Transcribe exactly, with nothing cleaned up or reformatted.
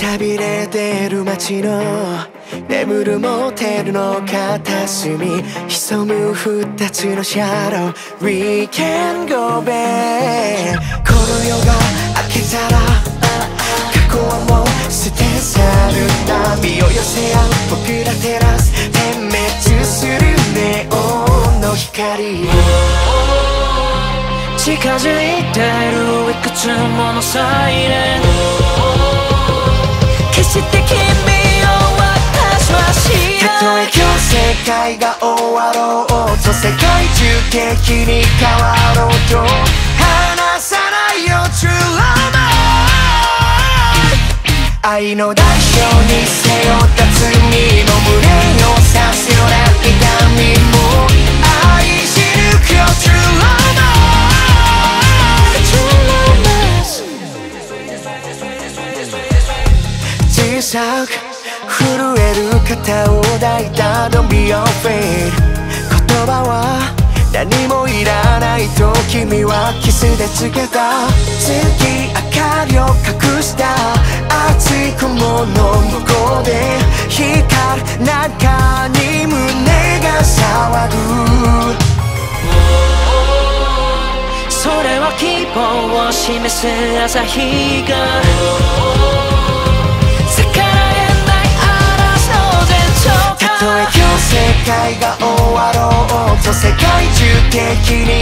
びれてる街の眠るモテルの片隅潜む二つのシャドウ We can go back この夜が明けたら過去はもう捨て去る波を寄せ合う僕ら照らす点滅するネオンの光近づいてるいくつものサイレン決して君を私は知らないたとえ今日世界が終わろうと世界中敵に変わろうと離さないよ True Love 愛の代償に背負った罪の無念をさせような痛みも愛し抜くよ True Love小さく震える肩を抱いた Don't be afraid 言葉は何もいらないと君はキスで告げた月明かりを隠した熱い雲の向こうで光る中に胸が騒ぐそれは希望を示す朝日がたとえ今日世界が終わろうと世界中敵に